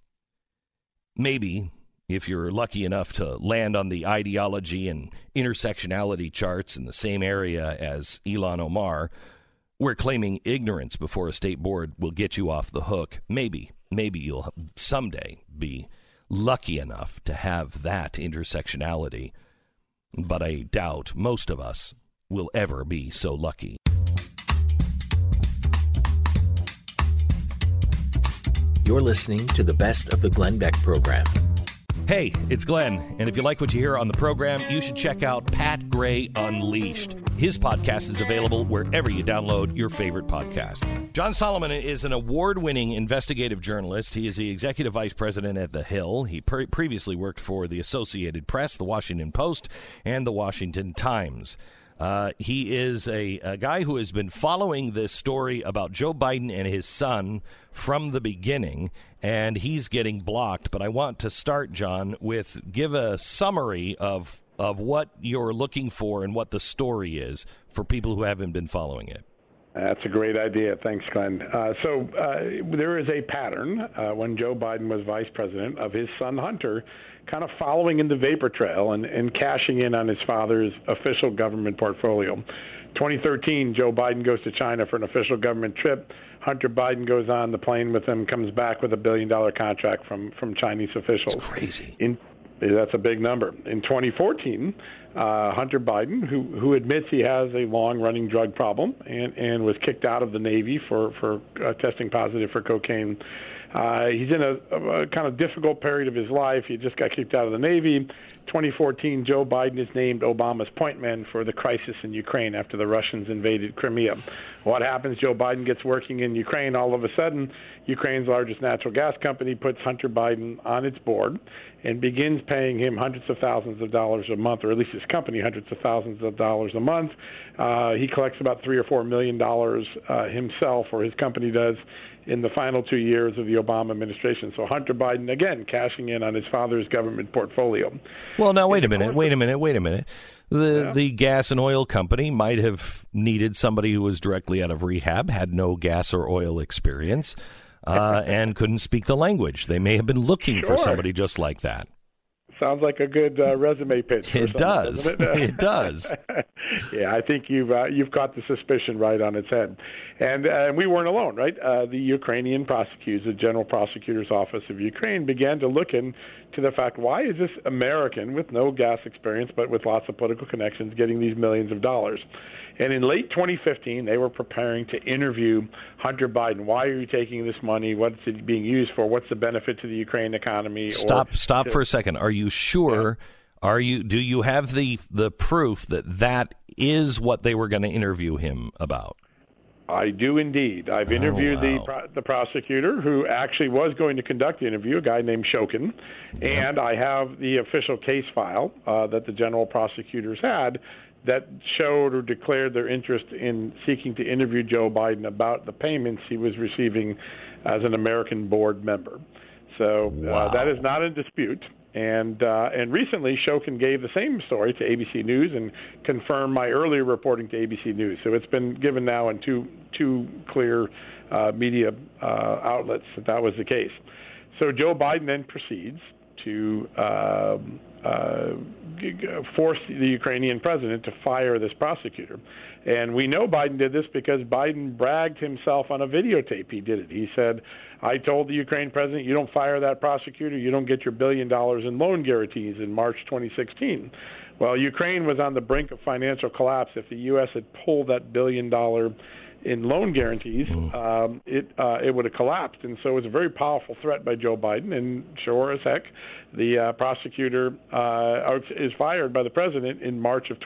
Maybe if you're lucky enough to land on the ideology and intersectionality charts in the same area as Ilhan Omar, where claiming ignorance before a state board will get you off the hook. Maybe you'll someday be lucky enough to have that intersectionality. But I doubt most of us will ever be so lucky. You're listening to the Best of the Glenn Beck program. Hey, it's Glenn, and if you like what you hear on the program, you should check out Pat Gray Unleashed. His podcast is available wherever you download your favorite podcast. John Solomon is an award-winning investigative journalist. He is the executive vice president at The Hill. He previously worked for the Associated Press, the Washington Post, and the Washington Times. He is a guy who has been following this story about Joe Biden and his son from the beginning, and he's getting blocked. But I want to start, John, give a summary of what you're looking for and what the story is for people who haven't been following it. That's a great idea. Thanks, Glenn. So there is a pattern when Joe Biden was vice president of his son Hunter kind of following in the vapor trail and cashing in on his father's official government portfolio. 2013, Joe Biden goes to China for an official government trip. Hunter Biden goes on the plane with him, comes back with $1 billion contract from Chinese officials. That's crazy. That's a big number. In 2014, Hunter Biden, who admits he has a long-running drug problem and was kicked out of the Navy for testing positive for cocaine. He's in a kind of difficult period of his life. He just got kicked out of the Navy. 2014, Joe Biden is named Obama's point man for the crisis in Ukraine after the Russians invaded Crimea. What happens? Joe Biden gets working in Ukraine. All of a sudden, Ukraine's largest natural gas company puts Hunter Biden on its board and begins paying him hundreds of thousands of dollars a month, or at least his company hundreds of thousands of dollars a month. He collects about $3 or $4 million himself, or his company does, in the final 2 years of the Obama administration. So Hunter Biden, again, cashing in on his father's government portfolio. Well, now, wait a minute. The gas and oil company might have needed somebody who was directly out of rehab, had no gas or oil experience, and couldn't speak the language. They may have been looking for somebody just like that. Sounds like a good resume pitch. It does. It does. Yeah, I think you've caught the suspicion right on its head, and we weren't alone, right? The Ukrainian prosecutors, the General Prosecutor's Office of Ukraine, began to look into the fact, why is this American with no gas experience but with lots of political connections getting these millions of dollars? And in late 2015, they were preparing to interview Hunter Biden. Why are you taking this money? What's it being used for? What's the benefit to the Ukraine economy? Stop for a second. Are you sure? Yeah. Do you have the proof that is what they were going to interview him about? I do indeed. I've interviewed the prosecutor who actually was going to conduct the interview, a guy named Shokin, and I have the official case file that the general prosecutors had that showed or declared their interest in seeking to interview Joe Biden about the payments he was receiving as an American board member. So that is not in dispute. And recently, Shokin gave the same story to ABC News and confirmed my earlier reporting to ABC News. So it's been given now in two clear media outlets that was the case. So Joe Biden then proceeds to force the Ukrainian president to fire this prosecutor. And we know Biden did this because Biden bragged himself on a videotape. He did it. He said, I told the Ukraine president, you don't fire that prosecutor, you don't get your $1 billion in loan guarantees in March 2016. Well, Ukraine was on the brink of financial collapse. If the U.S. had pulled that $1 billion in loan guarantees, it would have collapsed. And so it was a very powerful threat by Joe Biden. And sure as heck, the prosecutor is fired by the president in March of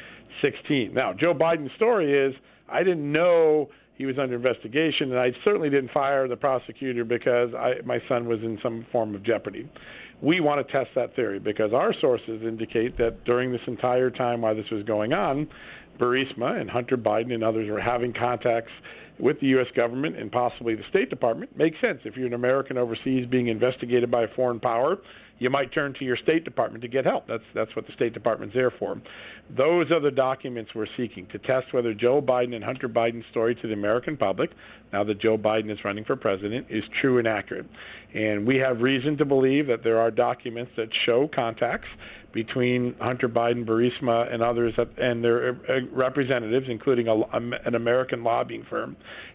2016. Now, Joe Biden's story is, I didn't know he was under investigation, and I certainly didn't fire the prosecutor because my son was in some form of jeopardy. We want to test that theory because our sources indicate that during this entire time while this was going on, Burisma and Hunter Biden and others were having contacts with the U.S. government and possibly the State Department. Makes sense. If you're an American overseas being investigated by a foreign power, you might turn to your State Department to get help. That's what the State Department's there for. Those are the documents we're seeking to test whether Joe Biden and Hunter Biden's story to the American public, now that Joe Biden is running for president, is true and accurate. And we have reason to believe that there are documents that show contacts between Hunter Biden, Burisma, and others, and their representatives, including an American lobbying firm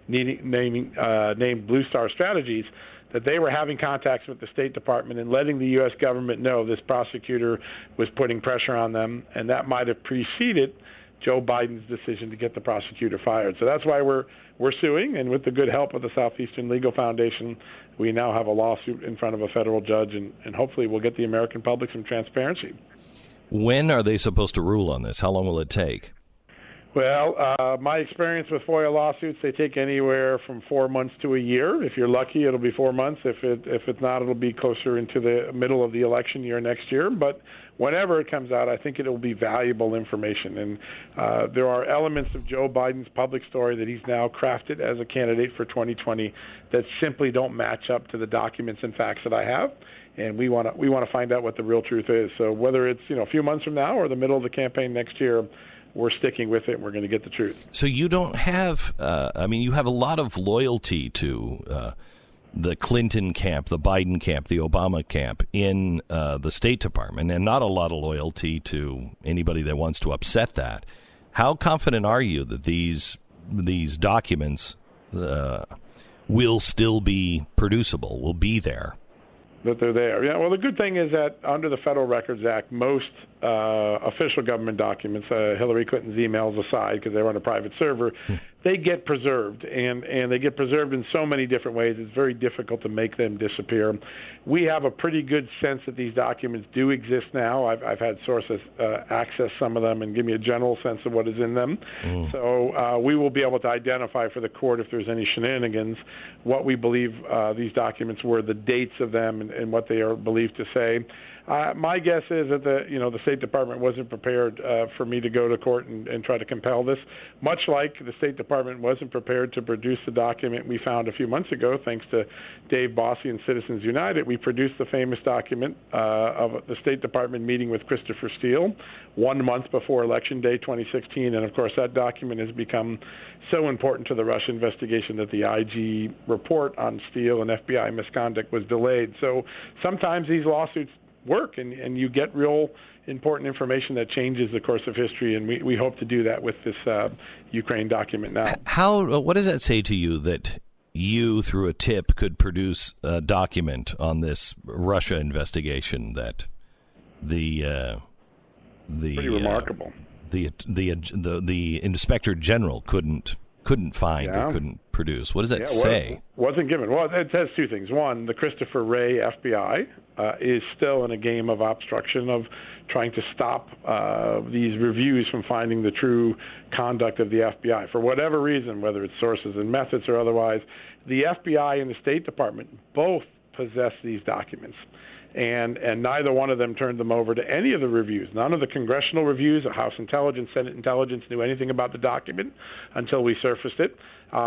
named Blue Star Strategies, that they were having contacts with the State Department and letting the U.S. government know this prosecutor was putting pressure on them, and that might have preceded Joe Biden's decision to get the prosecutor fired. So that's why we're suing, and with the good help of the Southeastern Legal Foundation, we now have a lawsuit in front of a federal judge, and hopefully we'll get the American public some transparency. When are they supposed to rule on this? How long will it take? Well, my experience with FOIA lawsuits, they take anywhere from 4 months to a year. If you're lucky, it'll be 4 months. If it's not, it'll be closer into the middle of the election year next year. But whenever it comes out, I think it will be valuable information. And there are elements of Joe Biden's public story that he's now crafted as a candidate for 2020 that simply don't match up to the documents and facts that I have. And we want to find out what the real truth is. So whether it's a few months from now or the middle of the campaign next year, we're sticking with it, and we're going to get the truth. So you don't have, you have a lot of loyalty to the Clinton camp, the Biden camp, the Obama camp in the State Department, and not a lot of loyalty to anybody that wants to upset that. How confident are you that these documents will still be producible, will be there? That they're there. Yeah, well, the good thing is that under the Federal Records Act, most official government documents, Hillary Clinton's emails aside, because they were on a private server, they get preserved, and they get preserved in so many different ways. It's very difficult to make them disappear. We have a pretty good sense that these documents do exist now. I've had sources access some of them and give me a general sense of what is in them. So we will be able to identify for the court if there's any shenanigans, what we believe these documents were, the dates of them, and what they are believed to say. My guess is that the State State Department wasn't prepared for me to go to court and try to compel this, much like the State Department wasn't prepared to produce the document we found a few months ago. Thanks to Dave Bossie and Citizens United, we produced the famous document of the State Department meeting with Christopher Steele 1 month before Election Day 2016. And, of course, that document has become so important to the Russia investigation that the IG report on Steele and FBI misconduct was delayed. So sometimes these lawsuits work, and you get real important information that changes the course of history, and we hope to do that with this Ukraine document now. What does that say to you that you, through a tip, could produce a document on this Russia investigation that the pretty remarkable. The Inspector General couldn't find or couldn't produce? What does that say? Wasn't given. Well, it says two things. One, the Christopher Wray FBI is still in a game of obstruction of trying to stop these reviews from finding the true conduct of the FBI. For whatever reason, whether it's sources and methods or otherwise, the FBI and the State Department both possess these documents. And neither one of them turned them over to any of the reviews. None of the congressional reviews, House Intelligence, Senate Intelligence, knew anything about the document until we surfaced it.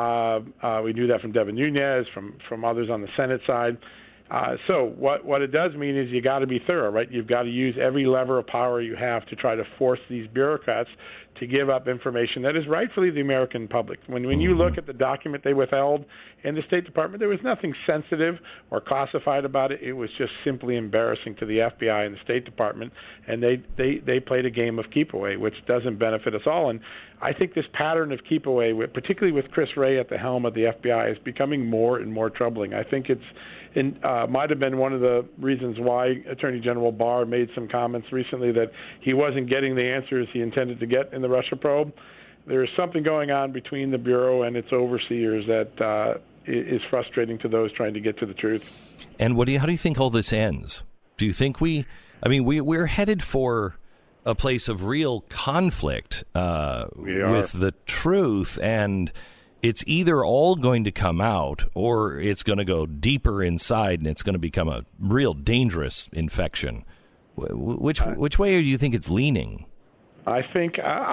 We knew that from Devin Nunes, from others on the Senate side. So what it does mean is you got to be thorough, right? You've got to use every lever of power you have to try to force these bureaucrats to give up information that is rightfully the American public. When you look at the document they withheld in the State Department, there was nothing sensitive or classified about it. It was just simply embarrassing to the FBI and the State Department, and they played a game of keep away, which doesn't benefit us all. And I think this pattern of keep away, particularly with Chris Wray at the helm of the FBI, is becoming more and more troubling. I think might have been one of the reasons why Attorney General Barr made some comments recently that he wasn't getting the answers he intended to get in the Russia probe. There is something going on between the Bureau and its overseers that is frustrating to those trying to get to the truth. And how do you think all this ends? Do you think we're headed for a place of real conflict with the truth, and it's either all going to come out or it's going to go deeper inside and it's going to become a real dangerous infection? Which way do you think it's leaning? I think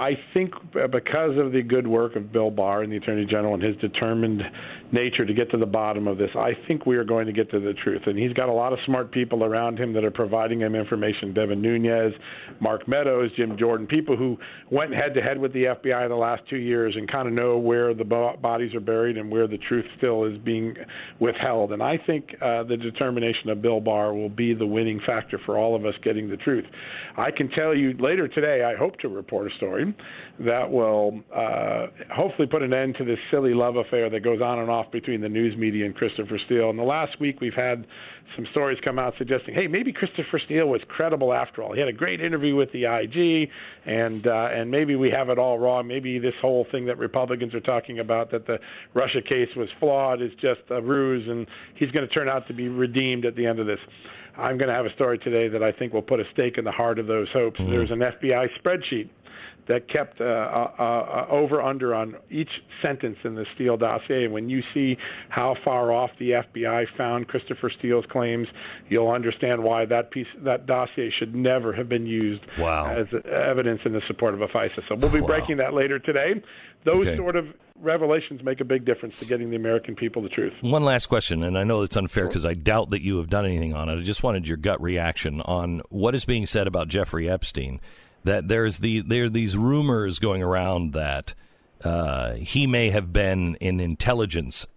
because of the good work of Bill Barr and the Attorney General and his determined nature to get to the bottom of this, I think we are going to get to the truth. And he's got a lot of smart people around him that are providing him information. Devin Nunes, Mark Meadows, Jim Jordan, people who went head-to-head with the FBI the last 2 years and kind of know where the bodies are buried and where the truth still is being withheld. And I think the determination of Bill Barr will be the winning factor for all of us getting the truth. I can tell you later today, I hope to report a story that will hopefully put an end to this silly love affair that goes on and off between the news media and Christopher Steele. In the last week, we've had some stories come out suggesting, hey, maybe Christopher Steele was credible after all. He had a great interview with the IG, and maybe we have it all wrong. Maybe this whole thing that Republicans are talking about, that the Russia case was flawed, is just a ruse, and he's going to turn out to be redeemed at the end of this. I'm going to have a story today that I think will put a stake in the heart of those hopes. There's an FBI spreadsheet that kept over-under on each sentence in the Steele dossier. And when you see how far off the FBI found Christopher Steele's claims, you'll understand why that dossier should never have been used as evidence in the support of a FISA. So we'll be breaking that later today. Those sort of revelations make a big difference to getting the American people the truth. One last question, and I know it's unfair because I doubt that you have done anything on it. I just wanted your gut reaction on what is being said about Jeffrey Epstein, that there are these rumors going around that he may have been an intelligence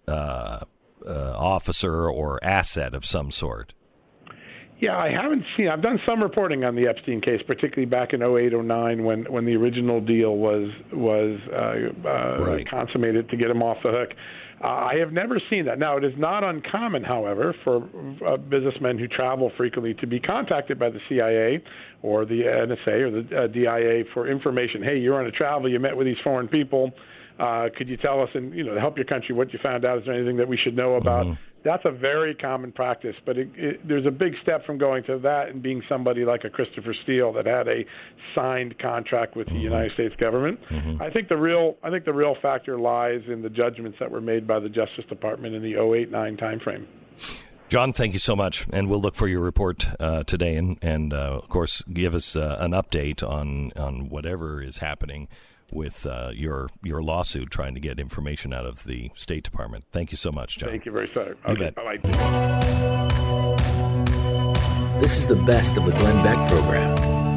officer or asset of some sort. Yeah, I haven't seen. I've done some reporting on the Epstein case, particularly back in 2008, 2009 when the original deal was consummated to get him off the hook. I have never seen that. Now, it is not uncommon, however, for businessmen who travel frequently to be contacted by the CIA or the NSA or the DIA for information. Hey, you're on a travel. You met with these foreign people. Could you tell us, and to help your country, what you found out? Is there anything that we should know about? Mm-hmm. That's a very common practice, but there's a big step from going to that and being somebody like a Christopher Steele that had a signed contract with the United States government. Mm-hmm. I think the real factor lies in the judgments that were made by the Justice Department in the 2008-2009 timeframe. John, thank you so much, and we'll look for your report today, and of course, give us an update on whatever is happening with your lawsuit, trying to get information out of the State Department. Thank you so much, John. Thank you very much. Okay, bye-bye. This is the best of the Glenn Beck program.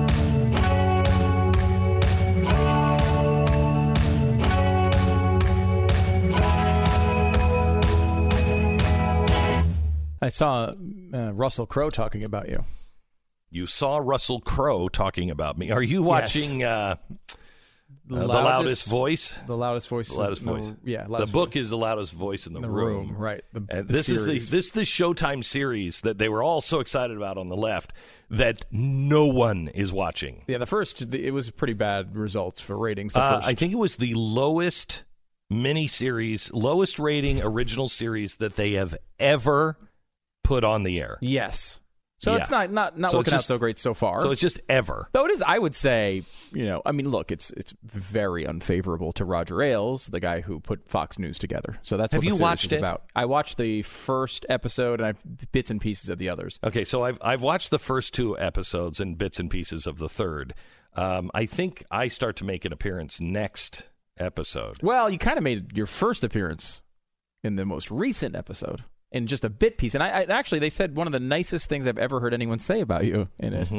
I saw Russell Crowe talking about you. You saw Russell Crowe talking about me. Are you watching Yes. The Loudest Voice? The Loudest Voice. The Loudest Voice. Yeah. The book is The Loudest Voice in the Room. Right. This is the Showtime series that they were all so excited about on the left that no one is watching. Yeah, it was pretty bad results for ratings. The first. I think it was the lowest miniseries, lowest rating original series that they have ever put on the air. Yes. So it's not So working out so great so far. So it's just ever. Though it is, I would say, look, it's very unfavorable to Roger Ailes, the guy who put Fox News together. So that's what the series watched is it? about. I watched the first episode and I've bits and pieces of the others. Okay, so I've watched the first 2 episodes and bits and pieces of the third. I think I start to make an appearance next episode. Well, you kind of made your first appearance in the most recent episode. In just a bit piece. And I actually, they said one of the nicest things I've ever heard anyone say about you in it.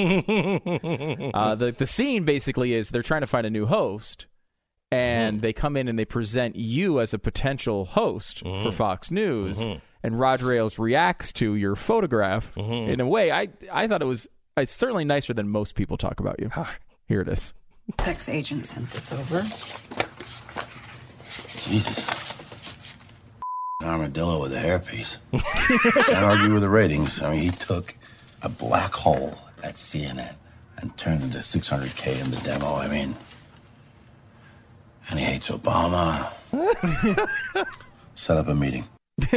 The scene basically is they're trying to find a new host, and they come in and they present you as a potential host for Fox News, and Roger Ailes reacts to your photograph in a way. I thought it's certainly nicer than most people talk about you. Here it is. Peck's agent sent this over. Jesus. An armadillo with a hairpiece. Can't argue with the ratings. I mean, he took a black hole at CNN and turned into 600K in the demo. I mean, and he hates Obama. Set up a meeting.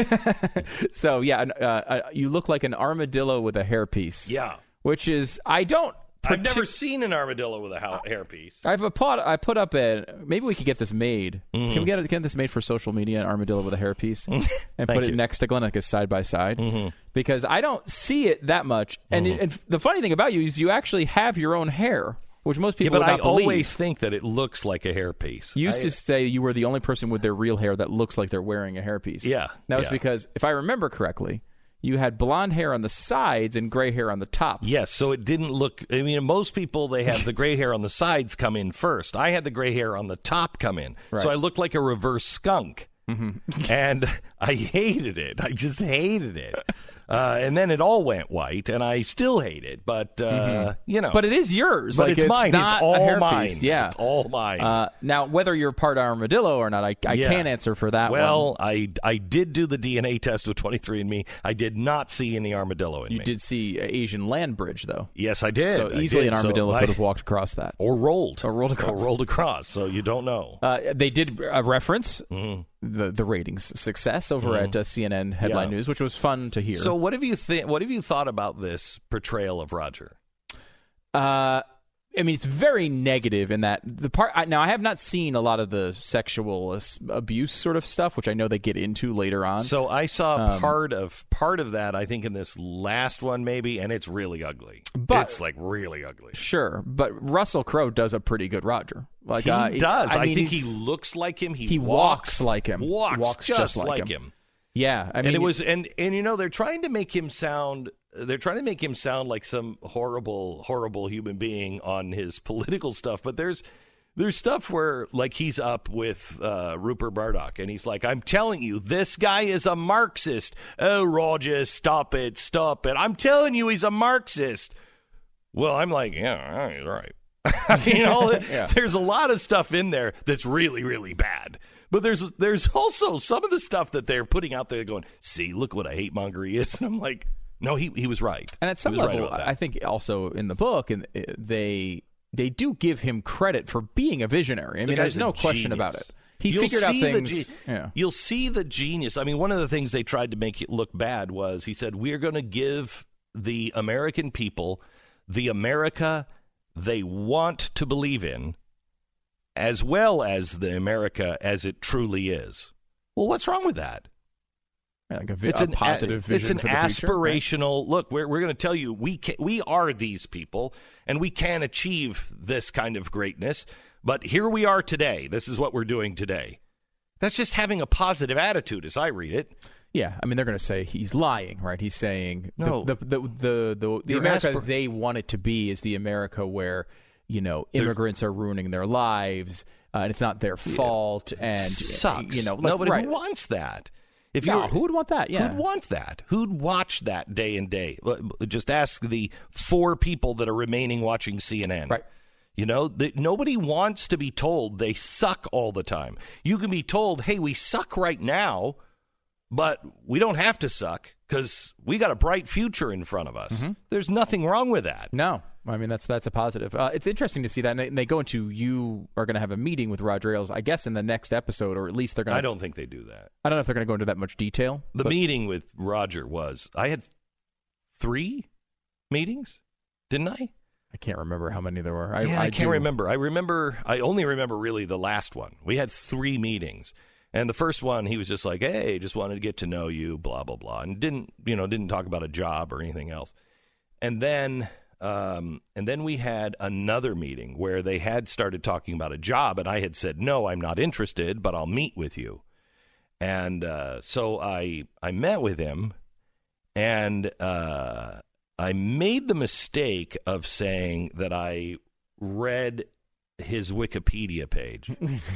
So, you look like an armadillo with a hairpiece. Yeah. Which is, I've never seen an armadillo with a hairpiece. I put up maybe we could get this made. Can we get this made for social media? An armadillo with a hairpiece, and put it next to Glenn, like a side by side, because I don't see it that much. And the funny thing about you is you actually have your own hair, which most people would not believe. I always think that it looks like a hairpiece. You used to say you were the only person with their real hair that looks like they're wearing a hairpiece. Yeah, that was because, if I remember correctly, you had blonde hair on the sides and gray hair on the top. Yes, so it didn't look... I mean, most people, they have the gray hair on the sides come in first. I had the gray hair on the top come in. Right. So I looked like a reverse skunk. And I hated it. I just hated it. And then it all went white, and I still hate it. But, But it is yours. But it's mine. Not it's all mine. Yeah. It's all mine. Now, whether you're part armadillo or not, I can't answer for that one. Well, I did do the DNA test with 23andMe. I did not see any armadillo in me. You did see Asian land bridge, though. Yes, I did. So easily an armadillo could have walked across that. Or rolled. Or rolled across. Or rolled across, so you don't know. They did reference the ratings success over at CNN Headline News, which was fun to hear. So what have you thought about this portrayal of Roger? I mean, it's very negative in that the part. Now, I have not seen a lot of the sexual abuse sort of stuff, which I know they get into later on. So I saw part of that, I think, in this last one, maybe, and it's really ugly. It's like really ugly. Sure, but Russell Crowe does a pretty good Roger. Like he does. I think he looks like him. He walks like him. Walks just like him. Yeah, I mean, and it was, and they're trying to make him sound. They're trying to make him sound like some horrible human being on his political stuff. But there's stuff where, like, he's up with Rupert Murdoch, and he's like, "I'm telling you, this guy is a Marxist." Oh, Roger, stop it! I'm telling you, he's a Marxist. Well, I'm like, yeah, all right. There's a lot of stuff in there that's really, really bad. But there's also some of the stuff that they're putting out there going, see, look what a hate monger he is. And I'm like, no, he was right. And at some level, I think also in the book, and they do give him credit for being a visionary. I mean, there's no question about it. He figured out things. You'll see the genius. I mean, one of the things they tried to make it look bad was he said, we're going to give the American people the America they want to believe in, as well as the America as it truly is. Well, what's wrong with that? Like a positive vision. It's an for the aspirational future, right? look. We're going to tell you we are these people, and we can achieve this kind of greatness. But here we are today. This is what we're doing today. That's just having a positive attitude, as I read it. Yeah, I mean, they're going to say he's lying, right? He's saying no. The America they want it to be is the America where immigrants are ruining their lives, and it's not their fault. And sucks. Nobody who wants that. Who would want that? Yeah. Who'd want that? Who'd watch that day and day? Just ask the 4 people that are remaining watching CNN. Right. Nobody wants to be told they suck all the time. You can be told, hey, we suck right now, but we don't have to suck because we got a bright future in front of us. Mm-hmm. There's nothing wrong with that. No. I mean, that's a positive. It's interesting to see that. And they go into, you are going to have a meeting with Roger Ailes, I guess, in the next episode, or at least they're going to. I don't think they do that. I don't know if they're going to go into that much detail. The meeting with Roger I had 3 meetings, didn't I? I can't remember how many there were. I can't remember. I only remember really the last one. We had 3 meetings. And the first one, he was just like, hey, just wanted to get to know you, blah, blah, blah. And didn't talk about a job or anything else. And then we had another meeting where they had started talking about a job, and I had said, no, I'm not interested, but I'll meet with you. And so I met with him, and I made the mistake of saying that I read his Wikipedia page.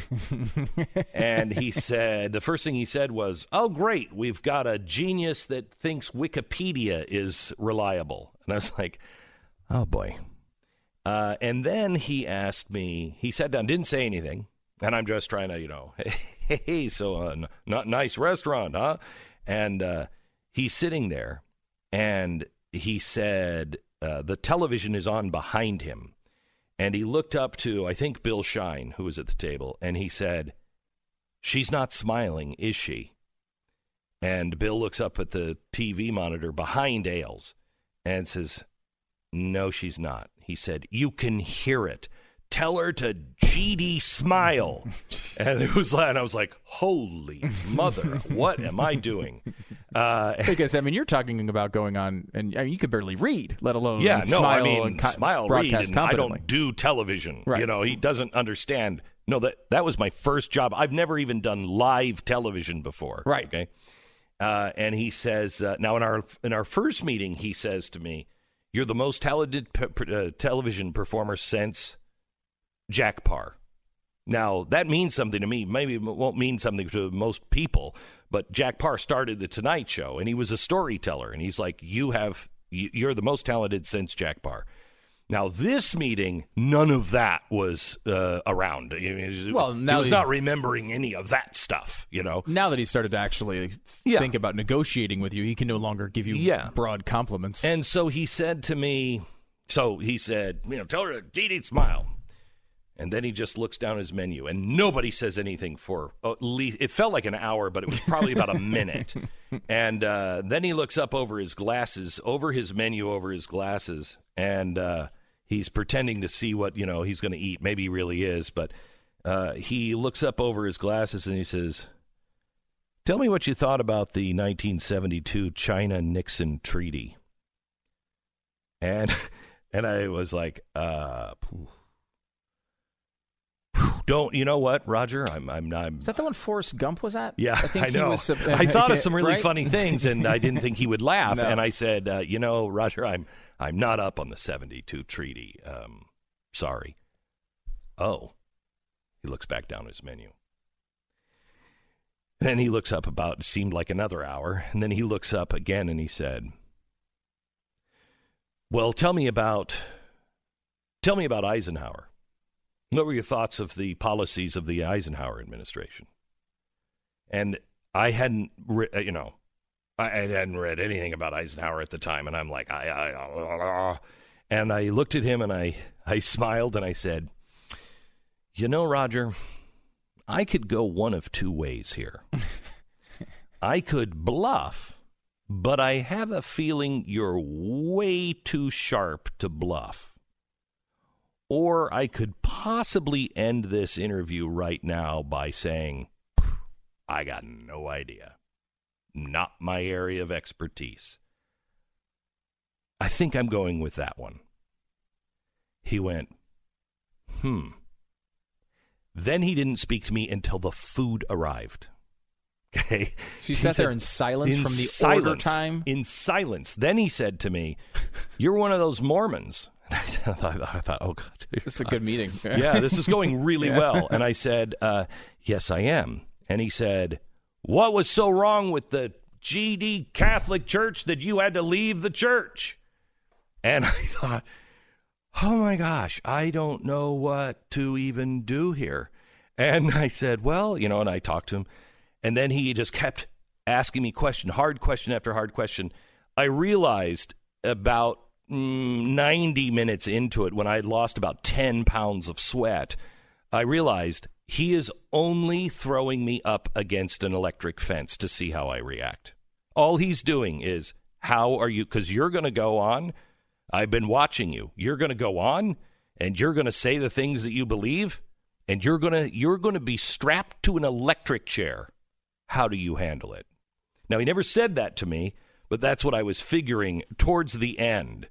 And he said, the first thing he said was, oh, great, we've got a genius that thinks Wikipedia is reliable. And I was like, oh, boy. And then he asked me, he sat down, didn't say anything. And I'm just trying to, hey, so not nice restaurant, huh? And he's sitting there, and he said, the television is on behind him. And he looked up to, I think, Bill Shine, who was at the table, and he said, she's not smiling, is she? And Bill looks up at the TV monitor behind Ailes and says, no, she's not. He said, you can hear it. Tell her to GD smile. And I was like, holy mother, what am I doing? Because, I mean, you're talking about going on, and I mean, you could barely read, let alone smile and smile, broadcast read, and I don't do television. Right. He doesn't understand. No, that was my first job. I've never even done live television before. Right. Okay. And he says, now in our first meeting, he says to me, you're the most talented television performer since Jack Paar. Now, that means something to me. Maybe it won't mean something to most people, but Jack Paar started The Tonight Show, and he was a storyteller, and he's like, you're the most talented since Jack Paar. Now, this meeting, none of that was around. Well, now he was not remembering any of that stuff, Now that he started to actually think about negotiating with you, he can no longer give you broad compliments. And so he said to me, tell her to GD smile. And then he just looks down his menu, and nobody says anything for at least, it felt like an hour, but it was probably about a minute. And then he looks up over his glasses, over his menu, over his glasses, and he's pretending to see what, he's going to eat. Maybe he really is, but he looks up over his glasses and he says, tell me what you thought about the 1972 China-Nixon Treaty. And I was like, don't, you know what, Roger? I'm not. Is that the one Forrest Gump was at? Yeah, I know. I thought of some really funny things, and I didn't think he would laugh. No. And I said, Roger, I'm not up on the 72 treaty. Sorry. Oh, he looks back down his menu. Then he looks up it seemed like another hour, and then he looks up again and he said, well, tell me about Eisenhower. What were your thoughts of the policies of the Eisenhower administration? And I hadn't, I hadn't read anything about Eisenhower at the time, and I'm like, and I looked at him and I smiled and I said, Roger, I could go one of 2 ways here. I could bluff, but I have a feeling you're way too sharp to bluff. Or I could possibly end this interview right now by saying, I got no idea. not my area of expertise. I think I'm going with that one. He went, Then he didn't speak to me until the food arrived. Okay. So you sat there in silence from the order time? In silence. Then he said to me, "You're one of those Mormons." And I thought, oh, God. This is a good meeting. Yeah, this is going really well. And I said, yes, I am. And he said, what was so wrong with the GD Catholic Church that you had to leave the church? And I thought, oh, my gosh, I don't know what to even do here. And I said, well, and I talked to him. And then he just kept asking me hard question after hard question. I realized about 90 minutes into it, when I had lost about 10 pounds of sweat, I realized he is only throwing me up against an electric fence to see how I react. All he's doing is, how are you? Because you're going to go on. I've been watching you. You're going to go on, and you're going to say the things that you believe, and you're going to be strapped to an electric chair. How do you handle it? Now, he never said that to me, but that's what I was figuring towards the end.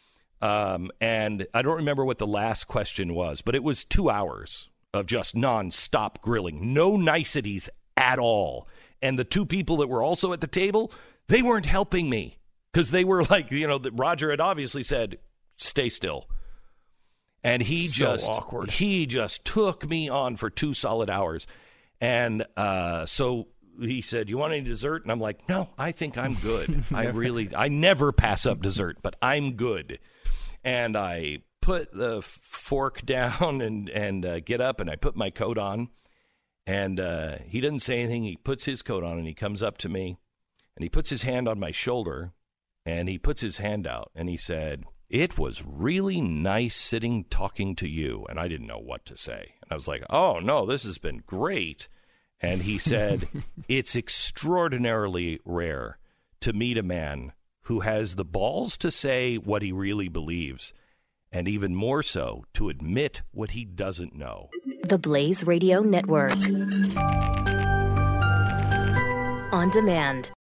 And I don't remember what the last question was, but it was 2 hours of just nonstop grilling. No niceties at all. And the two people that were also at the table, they weren't helping me because they were like, Roger had obviously said, stay still. And he just took me on for 2 solid hours. And so he said, you want any dessert? And I'm like, no, I think I'm good. I never pass up dessert, but I'm good. And I put the fork down and get up, and I put my coat on. And he doesn't say anything. He puts his coat on, and he comes up to me, and he puts his hand on my shoulder, and he puts his hand out, and he said, it was really nice sitting talking to you. And I didn't know what to say. And I was like, oh, no, this has been great. And he said, it's extraordinarily rare to meet a man who has the balls to say what he really believes, and even more so, to admit what he doesn't know. The Blaze Radio Network. On demand.